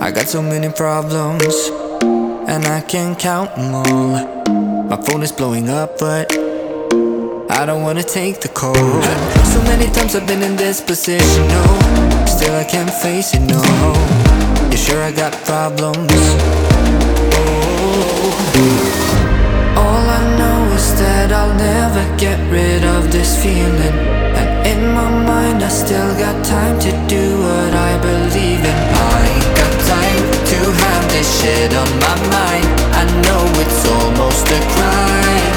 I got so many problems, and I can't count them all. My phone is blowing up, but I don't wanna take the call. So many times I've been in this position, no, still I can't face it, no. You sure I got problems? All I know is that I'll never get rid of this feeling, and in my mind I still got time to do what I believe in. I got time to have this shit on my mind. I know it's almost a crime,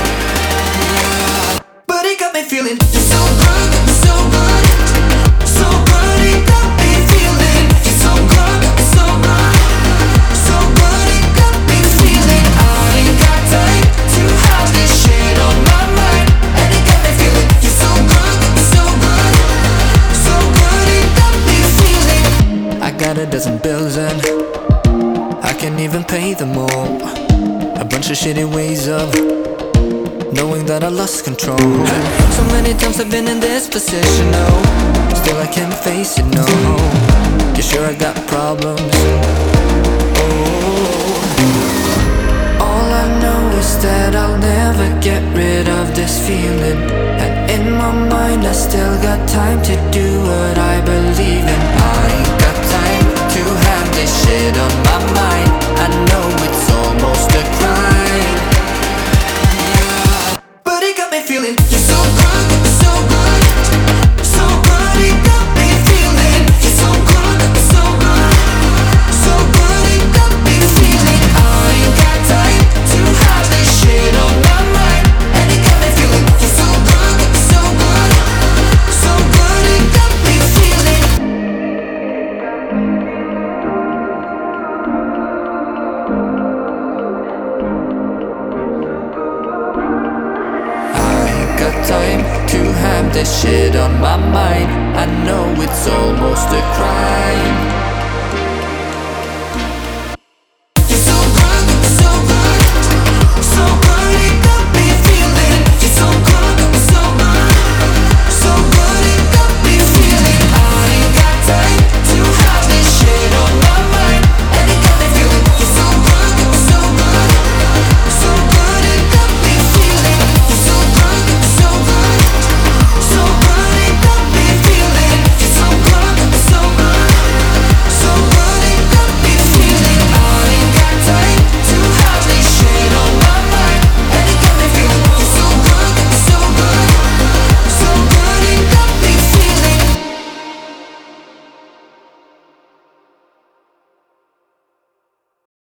but it got me feeling so good, so good, so good. It got me feeling so good, so good, so good. It got me feeling I ain't got time to have this shit on my mind, and it got me feeling so good, so good, so good. It got me feeling I got a dozen bills and I can't even pay them all. A bunch of shitty ways of knowing that I lost control. So many times I've been in this position, no, still I can't face it, no. You sure I got problems? All I know is that I'll never get rid of this feeling, and in my mind I still got time to do what I believe in. I got time to have this shit on my mind. I know it's almost a crime, but it got me feeling so good, so good, so good. It got me feeling so good, so good, so good. It got me feeling I ain't got time to have this shit on my mind, and it got me feeling so good, so good, so good. It got me feeling. Got time to have this shit on my mind. I know it's almost a crime.